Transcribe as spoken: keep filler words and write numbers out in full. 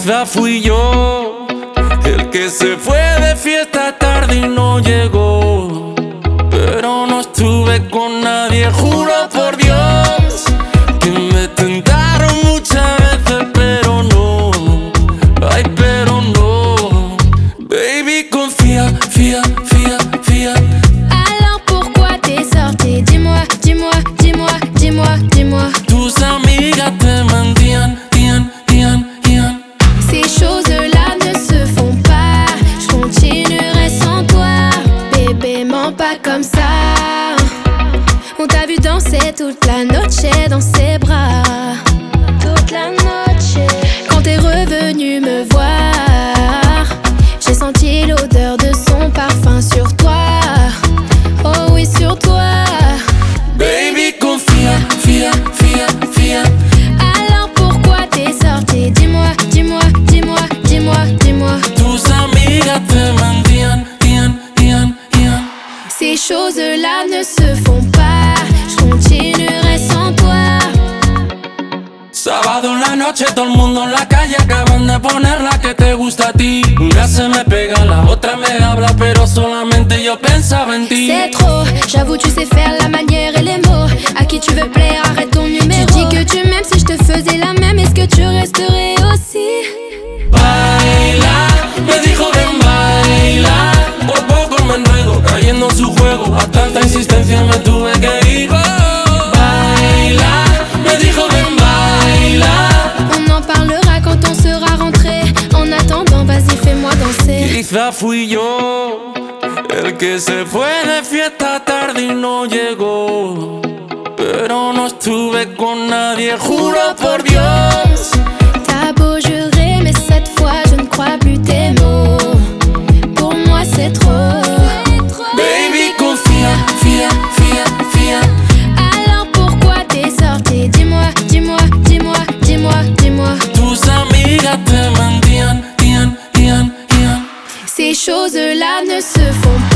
Quizá fui yo el que se fue de fiesta tarde y no llegó, pero no estuve con nadie, juro por Dios que me tentaron muchas veces, pero no, ay, pero no. Baby, confía, fía, fía, fía. Alors pourquoi t'es sorti? Dis-moi, dis-moi, dis-moi, dis-moi, dis-moi. Tus amigas te mentían, tían, tían, tían. Ces choses-là ne se font pas. Je continuerai sans toi. Bébé, mens pas comme ça. On t'a vu danser toute la noche dans ses bras. Toute la noche. Quand t'es revenu me voir, j'ai senti l'odeur de son parfum sur toi. Oh oui, sur toi. Baby, confía, fía, fía, fía. Alors pourquoi t'es sorti? Dis-moi, dis-moi, dis-moi, dis-moi, dis-moi. Tus amigas te mentían, tían, tían, tían. Ces choses-là ne se font pas. Je continuerai sans toi. Sábado en la noche, todo el mundo en la calle acaban de poner la que te gusta a ti. Una se me pega, la otra me habla, pero solamente yo pensaba en ti. C'est trop, j'avoue tu sais faire la manière et les mots. À qui tu veux plaire, arrête ton numéro. Tu dis que tu m'aimes, si je te faisais la même, est-ce que tu resterais aussi? Baila, me dijo ven baila. Por poco me enredo, cayendo en su juego. A tanta insistencia me tuve que ir. Baila, me dijo ven baila. On en parlera quand on sera rentré. En attendant, vas-y fais-moi danser. Quizá fui yo el que se fue de fiesta tarde y no llegó, pero no estuve con nadie, juro por Dios. T'as beau jurer, mais cette fois je ne crois plus tes mots. Pour moi c'est trop. Baby, confía, fía, fía, fía. Alors pourquoi t'es sorti? Dis-moi, dis-moi, dis-moi, dis-moi, dis-moi. Tus amigas te mentían, tían, tían, tían. Ces choses-là ne se font pas.